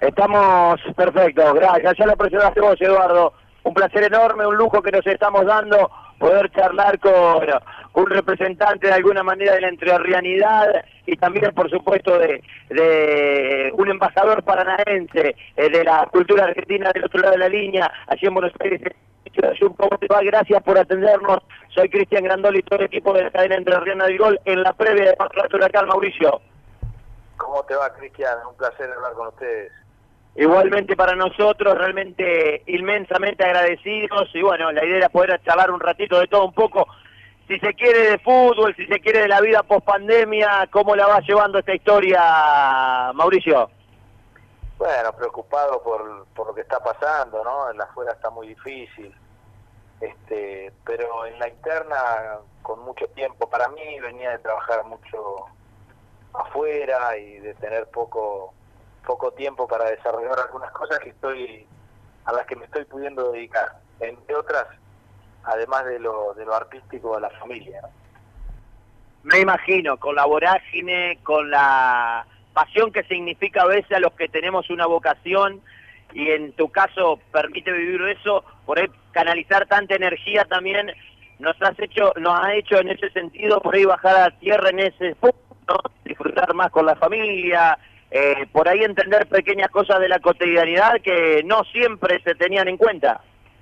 Estamos perfectos, gracias. Ya lo presionaste vos, Eduardo. Un placer enorme, un lujo que nos estamos dando poder charlar con un representante de alguna manera de la entrerrianidad y también, por supuesto, de un embajador paranaense de la cultura argentina del otro lado de la línea, allí en Buenos Aires. ¿Cómo te va? Gracias por atendernos. Soy Cristian Grandoli, todo el equipo de la cadena Entrerriana del Gol en la previa de Patronato Huracán, Mauricio. ¿Cómo te va, Cristian? Un placer hablar con ustedes. Igualmente para nosotros, realmente inmensamente agradecidos, y bueno, la idea era poder charlar un ratito de todo un poco, si se quiere de fútbol, si se quiere de la vida post pandemia. ¿Cómo la va llevando esta historia, Mauricio? Bueno, preocupado por lo que está pasando, ¿no? En la afuera está muy difícil, pero en la interna con mucho tiempo. Para mí venía de trabajar mucho afuera y de tener poco tiempo para desarrollar algunas cosas a las que me estoy pudiendo dedicar, entre otras, además de lo artístico, a la familia, ¿no? Me imagino, con la vorágine, con la pasión que significa a veces a los que tenemos una vocación, y en tu caso permite vivir eso, por ahí canalizar tanta energía también nos ha hecho en ese sentido por ahí bajar a tierra en ese punto, ¿no? Disfrutar más con la familia, por ahí entender pequeñas cosas de la cotidianidad que no siempre se tenían en cuenta.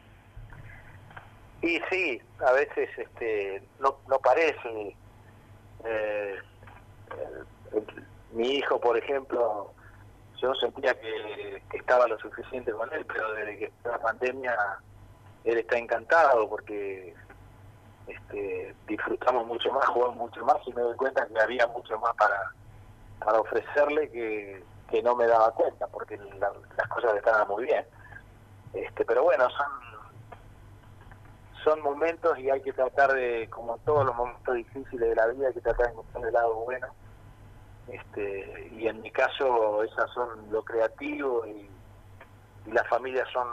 Y sí, a veces no parece. Mi hijo, por ejemplo, yo sentía que estaba lo suficiente con él, pero desde que está la pandemia él está encantado porque disfrutamos mucho más, jugamos mucho más, y me doy cuenta que había mucho más para ofrecerle que no me daba cuenta, porque las cosas estaban muy bien. Pero bueno, son momentos, y hay que tratar de, como todos los momentos difíciles de la vida, hay que tratar de encontrar el lado bueno. Y en mi caso esas son lo creativo y la familia son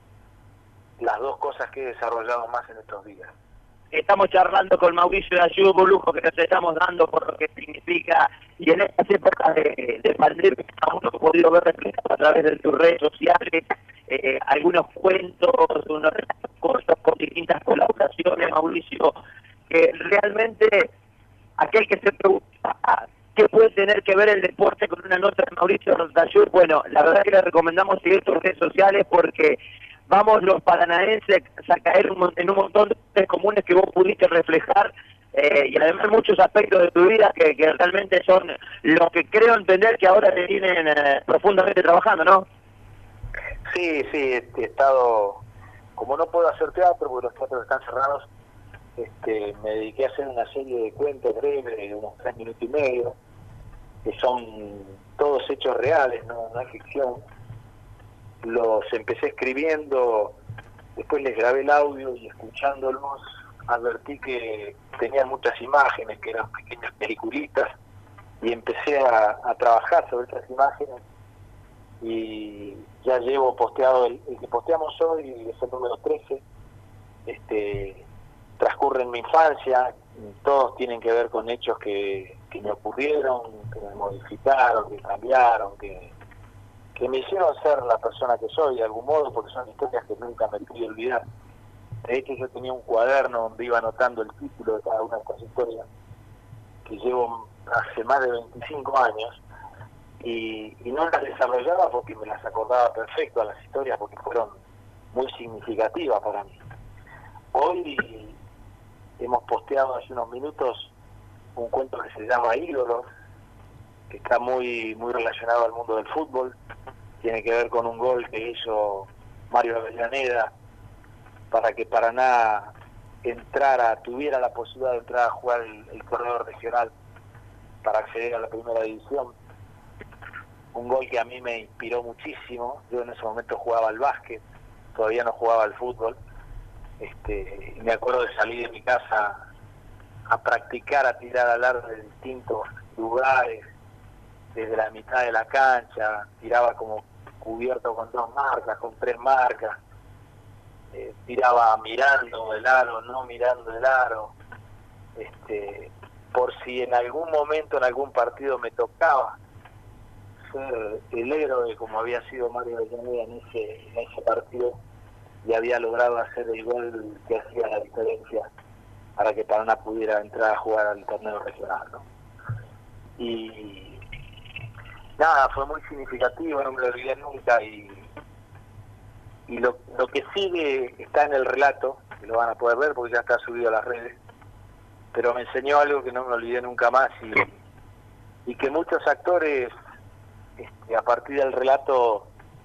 las dos cosas que he desarrollado más en estos días. Estamos charlando con Mauricio de Ayub, un lujo que nos estamos dando por lo que significa, y en estas épocas de pandemia hemos podido ver reflejado a través de tus redes sociales algunos cuentos, unos cortos con distintas colaboraciones, Mauricio, que realmente aquel que se pregunta qué puede tener que ver el deporte con una nota de Mauricio de Ayub, bueno, la verdad que le recomendamos seguir tus redes sociales porque vamos los paranaenses a caer en un montón de cosas comunes que vos pudiste reflejar, y además muchos aspectos de tu vida que realmente son los que creo entender que ahora te tienen profundamente trabajando, ¿no? Sí, he estado, como no puedo hacer teatro porque los teatros están cerrados, me dediqué a hacer una serie de cuentos breves de unos 3 minutos y medio, que son todos hechos reales, no es ficción. Los empecé escribiendo, después les grabé el audio y escuchándolos advertí que tenían muchas imágenes, que eran pequeñas peliculitas, y empecé a trabajar sobre esas imágenes, y ya llevo posteado el que posteamos hoy, es el número 13. Transcurre en mi infancia, todos tienen que ver con hechos que me ocurrieron, que me modificaron, que cambiaron, que me hicieron ser la persona que soy de algún modo, porque son historias que nunca me pude olvidar. De hecho, yo tenía un cuaderno donde iba anotando el título de cada una de estas historias, que llevo hace más de 25 años, y no las desarrollaba porque me las acordaba perfecto a las historias, porque fueron muy significativas para mí. Hoy hemos posteado hace unos minutos un cuento que se llama Ídolos, que está muy relacionado al mundo del fútbol. Tiene que ver con un gol que hizo Mario Avellaneda para que Paraná tuviera la posibilidad de entrar a jugar el corredor regional para acceder a la primera división. Un gol que a mí me inspiró muchísimo. Yo en ese momento jugaba al básquet, todavía no jugaba al fútbol. Me acuerdo de salir de mi casa a practicar, a tirar al arco de distintos lugares, desde la mitad de la cancha, tiraba como cubierto con 2 marcas, con 3 marcas, tiraba mirando el aro, no mirando el aro, por si en algún momento, en algún partido me tocaba ser el héroe como había sido Mario Avellaneda en ese partido, y había logrado hacer el gol que hacía la diferencia para que Paraná pudiera entrar a jugar al torneo regional, ¿no? Y nada, fue muy significativo, no me lo olvidé nunca, y lo que sigue está en el relato, que lo van a poder ver porque ya está subido a las redes, pero me enseñó algo que no me olvidé nunca más, y que muchos actores a partir del relato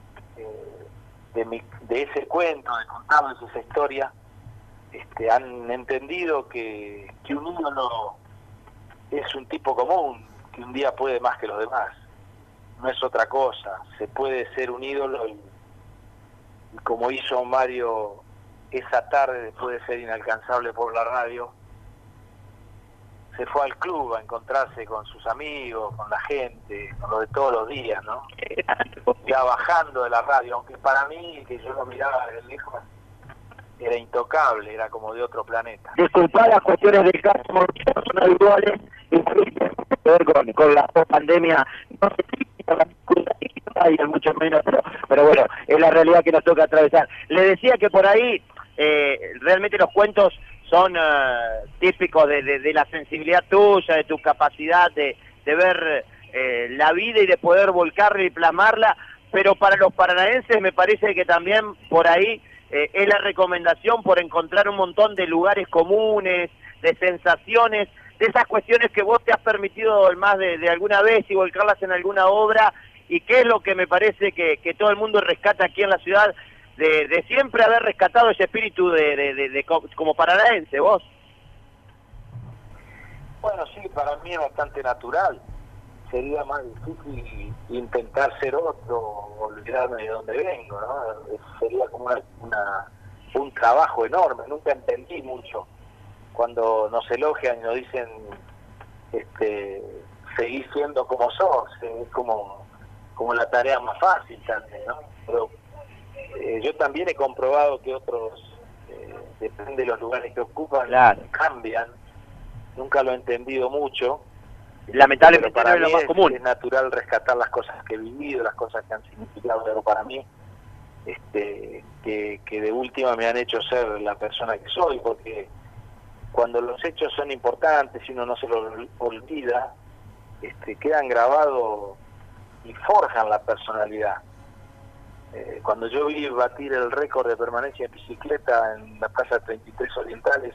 de ese cuento, de contarles esa historia, han entendido que un ídolo es un tipo común, que un día puede más que los demás, no es otra cosa, se puede ser un ídolo y como hizo Mario esa tarde después de ser inalcanzable por la radio, se fue al club a encontrarse con sus amigos, con la gente, con lo de todos los días, ¿no? Ya bajando de la radio, aunque para mí, que yo lo miraba desde lejos, era intocable, era como de otro planeta. Disculpad las cuestiones del caso, son habituales, y tienen que ver con la pandemia, no sé si con la y mucho menos, pero bueno, es la realidad que nos toca atravesar. Le decía que por ahí realmente los cuentos son típicos de la sensibilidad tuya, de tu capacidad de ver la vida y de poder volcarla y plasmarla, pero para los paranaenses me parece que también por ahí es la recomendación por encontrar un montón de lugares comunes, de sensaciones, de esas cuestiones que vos te has permitido más de alguna vez y volcarlas en alguna obra, y qué es lo que me parece que todo el mundo rescata aquí en la ciudad, de siempre haber rescatado ese espíritu como paranaense, vos. Bueno, sí, para mí es bastante natural. Sería más difícil intentar ser otro, olvidarme de dónde vengo, ¿no? Sería como un trabajo enorme. Nunca entendí mucho cuando nos elogian y nos dicen seguís siendo como sos, es como la tarea más fácil también, ¿no? Pero yo también he comprobado que otros, depende de los lugares que ocupan, claro, cambian. Nunca lo he entendido mucho. Lamentablemente para no es lo más común. Es natural rescatar las cosas que he vivido, las cosas que han significado algo para mí, que de última me han hecho ser la persona que soy, porque cuando los hechos son importantes y uno no se los olvida, quedan grabados y forjan la personalidad. Cuando yo vi batir el récord de permanencia en bicicleta en la Plaza 33 Orientales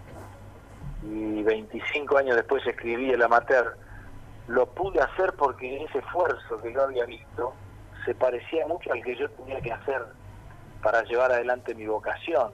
y 25 años después escribí El Amateur, lo pude hacer porque ese esfuerzo que yo había visto se parecía mucho al que yo tenía que hacer para llevar adelante mi vocación.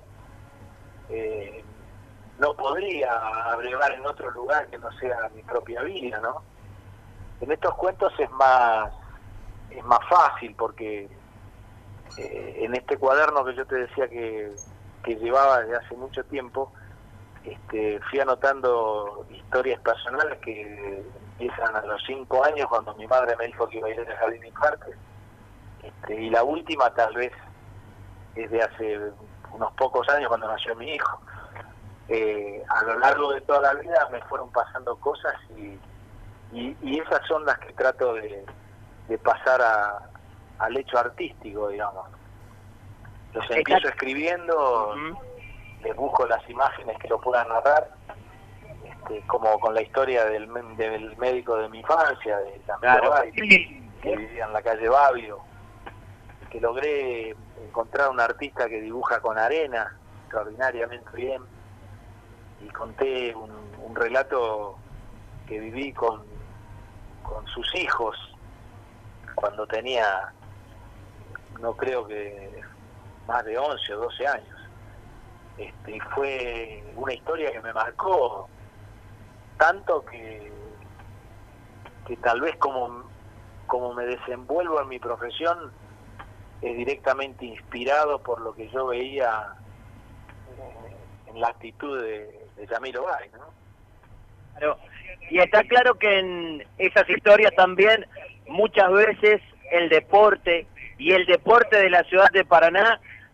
No podría abrevar en otro lugar que no sea mi propia vida, ¿no? En estos cuentos es más fácil porque en este cuaderno que yo te decía que llevaba desde hace mucho tiempo, fui anotando historias personales que empiezan a los 5 años cuando mi madre me dijo que iba a ir al jardín de infantes, y la última tal vez es de hace unos pocos años cuando nació mi hijo. A lo largo de toda la vida me fueron pasando cosas y esas son las que trato de pasar al hecho artístico, digamos. Los empiezo escribiendo, les busco las imágenes que lo puedan narrar, como con la historia del médico de mi infancia, de Yamilo Bay, que vivía en la calle Babio, que logré encontrar un artista que dibuja con arena extraordinariamente bien, y conté un relato que viví con sus hijos cuando tenía, no creo que más de 11 o 12 años. Y fue una historia que me marcó tanto que tal vez como me desenvuelvo en mi profesión es directamente inspirado por lo que yo veía en la actitud de Yamilo Bay, ¿no? Claro. Y está claro que en esas historias también muchas veces el deporte y el deporte de la ciudad de Paraná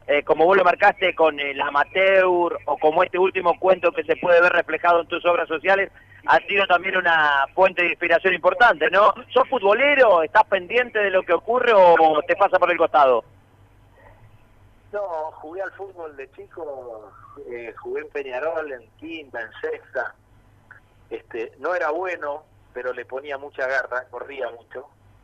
como vos lo marcaste con el amateur o como este último cuento que se puede ver reflejado en tus obras sociales, ha sido también una fuente de inspiración importante, ¿no? ¿Sos futbolero? ¿Estás pendiente de lo que ocurre o te pasa por el costado? No, jugué al fútbol de chico, jugué en Peñarol, en quinta, en sexta. No era bueno, pero le ponía mucha garra, corría mucho.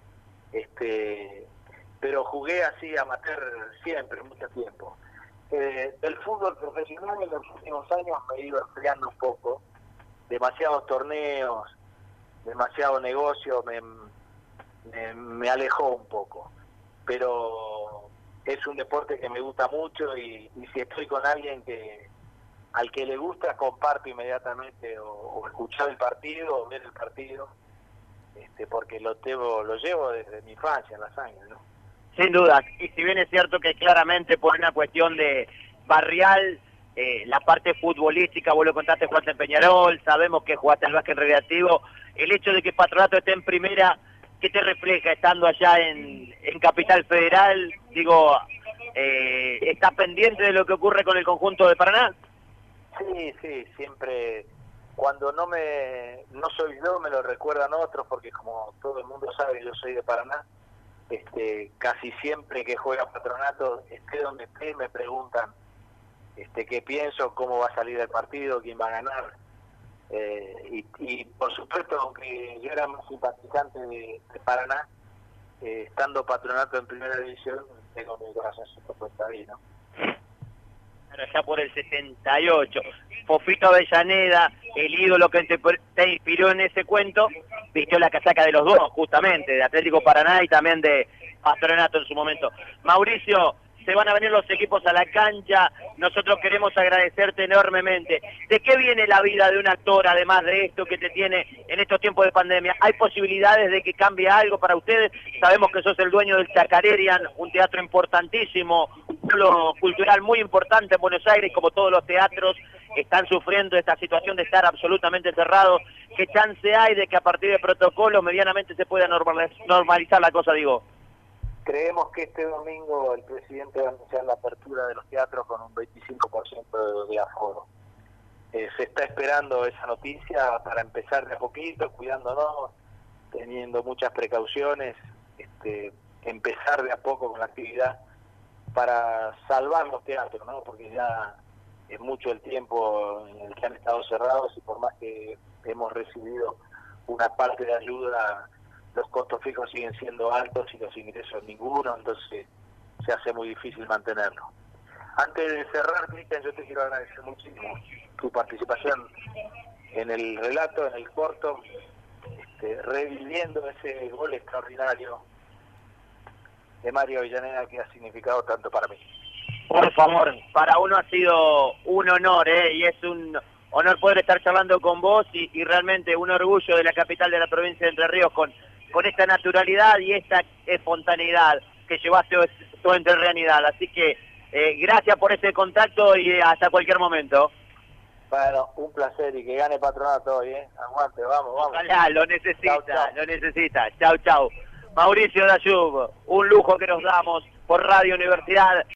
Pero jugué así amateur siempre, mucho tiempo. El fútbol profesional en los últimos años me he ido enfriando un poco. Demasiados torneos, demasiado negocio, me alejó un poco. Pero es un deporte que me gusta mucho y si estoy con alguien al que le gusta, comparto inmediatamente o escuchar el partido o ver el partido, porque lo llevo desde mi infancia en la sangre, ¿no? Sin duda, y si bien es cierto que claramente por una cuestión de barrial, la parte futbolística, vos lo contaste, jugaste en Peñarol, sabemos que jugaste en el básquet recreativo, el hecho de que Patronato esté en primera, ¿qué te refleja estando allá en Capital Federal? Digo, ¿estás pendiente de lo que ocurre con el conjunto de Paraná? Sí, siempre, cuando no soy yo, me lo recuerdan otros, porque como todo el mundo sabe, yo soy de Paraná. Casi siempre que juega Patronato, esté donde esté, me preguntan qué pienso, cómo va a salir el partido, quién va a ganar. Y por supuesto, aunque yo era más simpatizante de Paraná, estando Patronato en primera división, tengo mi corazón puesto ahí, ¿no? Ya por el 68. Fofito Avellaneda, el ídolo que te inspiró en ese cuento, vistió la casaca de los dos, justamente, de Atlético Paraná y también de Patronato en su momento. Mauricio, se van a venir los equipos a la cancha, nosotros queremos agradecerte enormemente. ¿De qué viene la vida de un actor, además de esto que te tiene en estos tiempos de pandemia? ¿Hay posibilidades de que cambie algo para ustedes? Sabemos que sos el dueño del Chacarerian, un teatro importantísimo, un pueblo cultural muy importante en Buenos Aires, como todos los teatros están sufriendo esta situación de estar absolutamente cerrados. ¿Qué chance hay de que a partir de protocolo medianamente se pueda normalizar la cosa, digo? Creemos que este domingo el presidente va a anunciar la apertura de los teatros con un 25% de aforo. Se está esperando esa noticia para empezar de a poquito, cuidándonos, teniendo muchas precauciones, empezar de a poco con la actividad para salvar los teatros, ¿no? Porque ya es mucho el tiempo en el que han estado cerrados y por más que hemos recibido una parte de ayuda, los costos fijos siguen siendo altos y los ingresos ninguno, entonces se hace muy difícil mantenerlo. Antes de cerrar, Cristian, yo te quiero agradecer muchísimo tu participación en el relato, en el corto, reviviendo ese gol extraordinario de Mario Avellaneda que ha significado tanto para mí. Por favor, para uno ha sido un honor, y es un honor poder estar charlando con vos y realmente un orgullo de la capital de la provincia de Entre Ríos con esta naturalidad y esta espontaneidad que llevaste tu entrerrianidad. Así que gracias por ese contacto y hasta cualquier momento. Bueno, un placer y que gane Patronato hoy, Aguante, vamos. Ojalá, lo necesita. Chau. Mauricio Dayub, un lujo que nos damos por Radio Universidad.